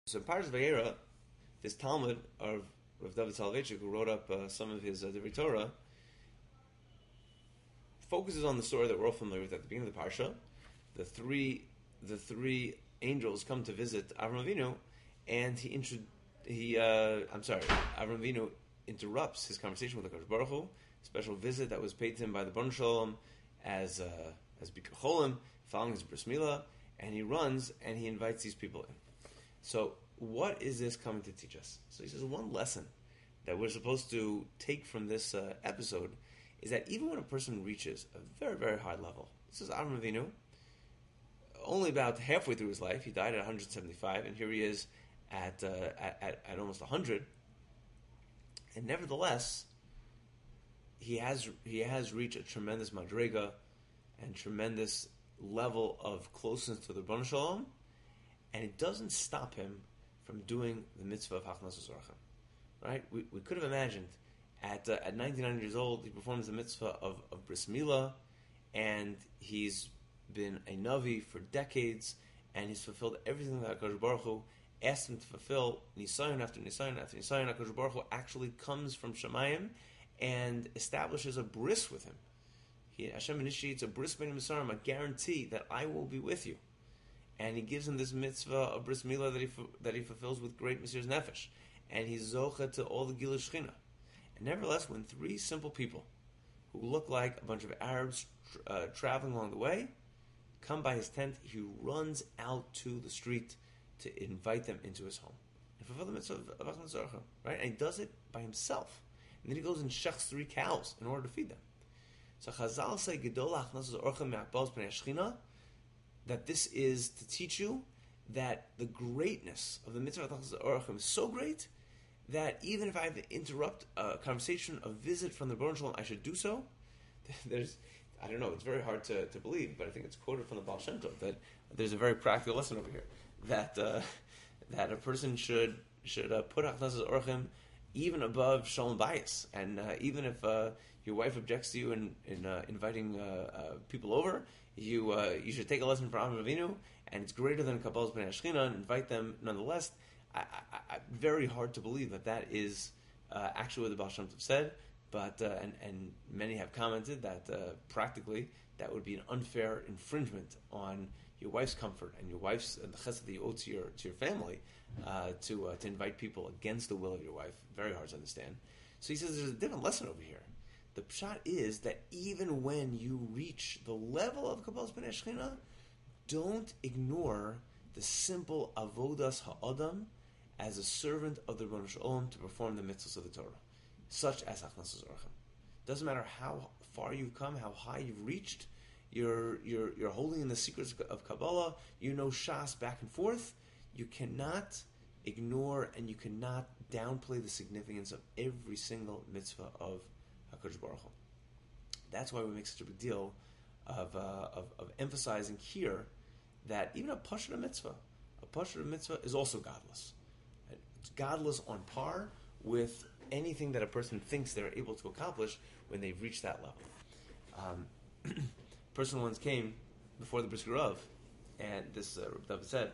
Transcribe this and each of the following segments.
So in Parshas Vayera, this Talmud of David Soloveitchik, who wrote up some of his Divrei Torah, focuses on the story that we're all familiar with at the beginning of the Parsha. The three angels come to visit Avram Avinu, and Avram Avinu interrupts his conversation with the Kadosh Baruch Hu, a special visit that was paid to him by the Bon Shalom as Bikur Cholim, following his bris milah, and he runs and he invites these people in. So, what is this coming to teach us? So he says one lesson that we're supposed to take from this episode is that even when a person reaches a very, very high level, this is Avram Avinu, only about halfway through his life, he died at 175, and here he is at almost 100, and nevertheless, he has reached a tremendous madrega and tremendous level of closeness to the Rebbeinu Shalom, and it doesn't stop him from doing the mitzvah of Hachnas Zorachim. Right? We could have imagined at 99 years old, he performs the mitzvah of bris milah, and he's been a navi for decades, and he's fulfilled everything that HaKadosh Baruch Hu asked him to fulfill. Nisayon after Nisayon after Nisayon, HaKadosh Baruch Hu actually comes from Shemayim and establishes a bris with him. Hashem initiates a bris b'nei Misarim, a guarantee that I will be with you. And he gives him this mitzvah of bris milah that he fulfills with great Mesiras Nefesh, and he's zocha to all the Gilui Shechina. And nevertheless, when three simple people who look like a bunch of Arabs traveling along the way come by his tent, he runs out to the street to invite them into his home and fulfill the mitzvah of Hachnas Zorachim, right? And he does it by himself. And then he goes and shechs 3 cows in order to feed them. So Chazal say Gedol Hachnas Zorachim me'akbos b'nei Shechina, that this is to teach you that the greatness of the mitzvah of Hachnas Zorachim is so great that even if I have to interrupt a conversation, a visit from the Rebbeinu Shalom, I should do so. I don't know, it's very hard to believe, but I think it's quoted from the Baal Shem Tov that there's a very practical lesson over here, that a person should put Hachnas Zorachim even above Shalom Bayis, and even if your wife objects to you in inviting people over, you should take a lesson from Avram Avinu, and it's greater than Kabbalah's B'nai Shechina, and invite them nonetheless. Very hard to believe that is actually what the Baal Shem Tov said, but and many have commented that practically that would be an unfair infringement on your wife's comfort and your wife's the chesed that you owe to your family to invite people against the will of your wife. Very hard to understand. So he says there's a different lesson over here. The pshat is that even when you reach the level of Kabbalah's B'nai Shechina, don't ignore the simple avodas ha'adam as a servant of the Rebbeinu Shalom to perform the mitzvahs of the Torah, such as Hachnas Zorachim. Doesn't matter how far you've come, how high you've reached, you're holding in the secrets of Kabbalah, you know Shas back and forth, you cannot ignore and you cannot downplay the significance of every single mitzvah of HaKadosh Baruch Hu. That's why we make such a big deal of emphasizing here that even a Pashut mitzvah is also godless. It's godless on par with anything that a person thinks they're able to accomplish when they've reached that level. Person once came before the Brisker Rav, and this Reb David said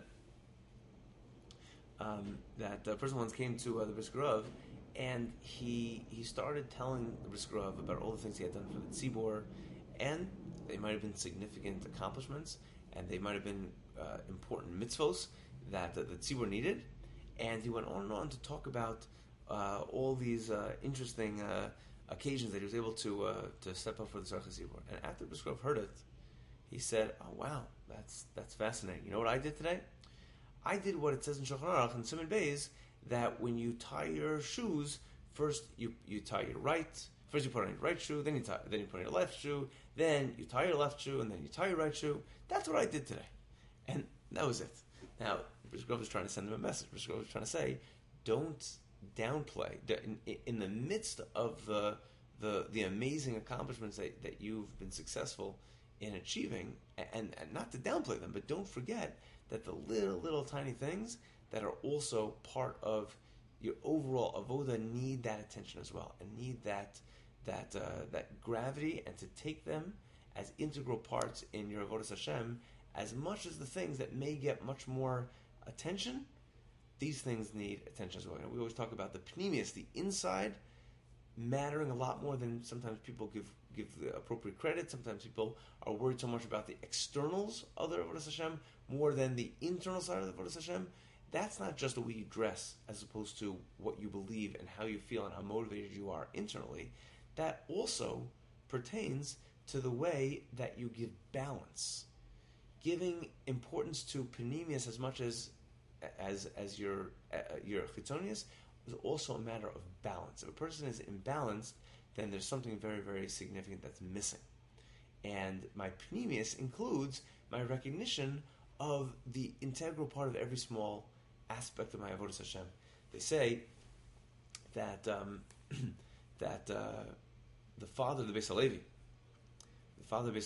that the person once came to the Brisker Rav, and he started telling the Brisker Rav about all the things he had done for the Tzibor, and they might have been significant accomplishments, and they might have been important mitzvos that the Tzibor needed, and he went on and on to talk about all these interesting occasions that he was able to step up for the Tzarech Tzibor. And after Brisker Rav heard it, he said, "Oh wow, that's fascinating. You know what I did today? I did what it says in Shulchan Aruch and Siman Beis, that when you tie your shoes, first you tie your right. First you put on your right shoe, then you put on your left shoe, then you tie your left shoe, and then you tie your right shoe. That's what I did today." And that was it. Now, Brisker Rav was trying to send them a message. Brisker Rav was trying to say, don't downplay. In the midst of the amazing accomplishments that you've been successful in achieving, and not to downplay them, but don't forget that the little tiny things that are also part of your overall avoda need that attention as well, and need that gravity, and to take them as integral parts in your avodas Hashem as much as the things that may get much more attention these things need attention as well. We always talk about the pneumius, the inside, mattering a lot more than sometimes people give the appropriate credit. Sometimes people are worried so much about the externals of the Avodas Hashem more than the internal side of the Avodas Hashem. That's not just the way you dress, as opposed to what you believe and how you feel and how motivated you are internally. That also pertains to the way that you give balance, giving importance to panemius as much as your chitonius is also a matter of balance. If a person is imbalanced, then there's something very, very significant that's missing. And my panemius includes my recognition of the integral part of every small aspect of my avodas Hashem. They say that the father of the Beis Halevi, Rabbi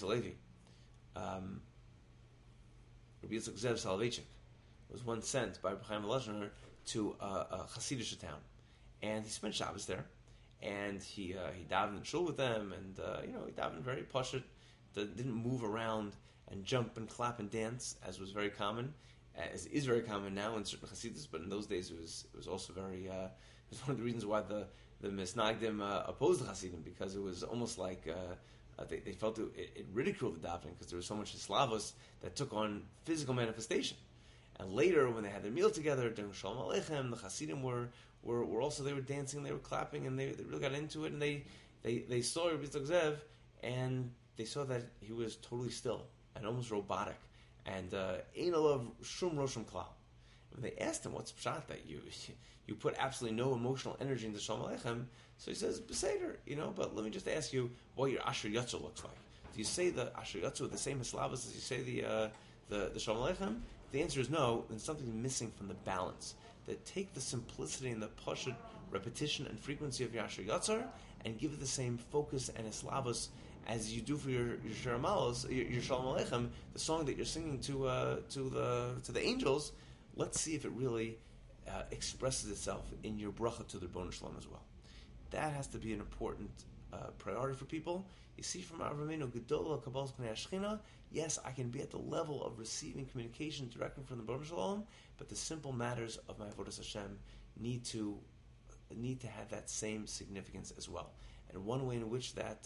Yitzchak Zev Soloveitchik, was once sent by Rabbi Chaim Volozhiner to a Hasidic town, and he spent Shabbos there, and he davened in shul with them, and he davened very pashut, didn't move around and jump and clap and dance as was very common, as is very common now in certain Hasidus, but in those days it was also very. It was one of the reasons why the Misnagdim opposed the Hasidim, because it was almost like they felt it ridiculed the davening because there was so much Slavos that took on physical manifestation. And later, when they had their meal together during Shalom Aleichem, the Hasidim were also, they were dancing, they were clapping, and they really got into it. And they saw Rabbi Yitzchak Zev, and they saw that he was totally still and almost robotic, and ein alav shum rosham klal. When they asked him, "What's pshat that you put absolutely no emotional energy into Shalom Aleichem?" So he says, "Beseder, but let me just ask you what your Asher Yatzu looks like. Do you say the Asher Yatzu with the same Hislavas as you say the Shalom Aleichem?" If the answer is no, then something's missing from the balance. That take the simplicity and the pashut repetition and frequency of your Asher Yatzar and give it the same focus and Hislavas as you do for your Shiramalos, your Shalom Aleichem, the song that you're singing to the angels. Let's see if it really expresses itself in your bracha to the Rebbeinu Shalom as well. That has to be an important priority for people. You see from Avramenu Gedolah Kabbalas Pnei Hashchina, yes, I can be at the level of receiving communication directly from the Rebbeinu Shalom, but the simple matters of my avodas Hashem need to have that same significance as well. And one way in which that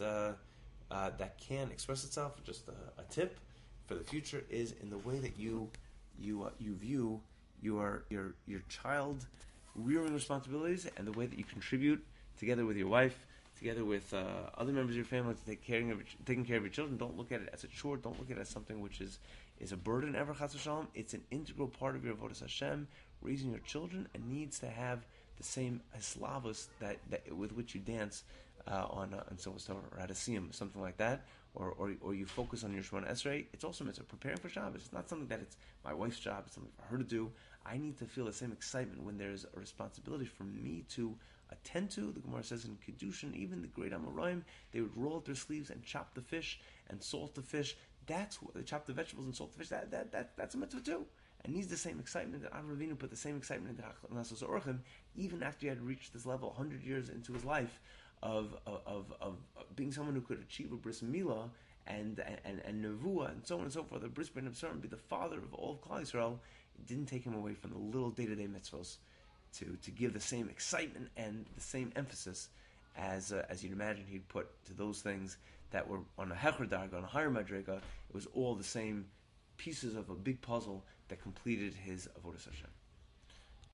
can express itself, just a tip for the future, is in the way that you view your child rearing responsibilities and the way that you contribute together with your wife, together with other members of your family, to taking care of your children. Don't look at it as a chore. Don't look at it as something which is a burden ever, chas v'shalom. It's an integral part of your avodas Hashem, raising your children, and needs to have the same hislavos that with which you dance on Somas Torah or Hadasiyim, something like that, or you focus on your Shemona Esrei. It's also mitzvah. Preparing for Shabbos. It's not something that it's my wife's job. It's something for her to do. I need to feel the same excitement when there's a responsibility for me to attend to. The Gemara says in Kedushin, even the great Amoraim, they would roll up their sleeves and chop the fish and salt the fish. That's what they chop the vegetables and salt the fish. That's a mitzvah too. And needs the same excitement that Avram put the same excitement into Nasos Orchim, even after he had reached this level 100 years into his life of being someone who could achieve a bris milah and nevuah and so on and so forth. The bris ben Absarim, be the father of all of Klal Yisrael. It didn't take him away from the little day-to-day mitzvahs to give the same excitement and the same emphasis as you'd imagine he'd put to those things that were on a hecher darga, on a higher madrega. It was all the same pieces of a big puzzle that completed his avodas Hashem.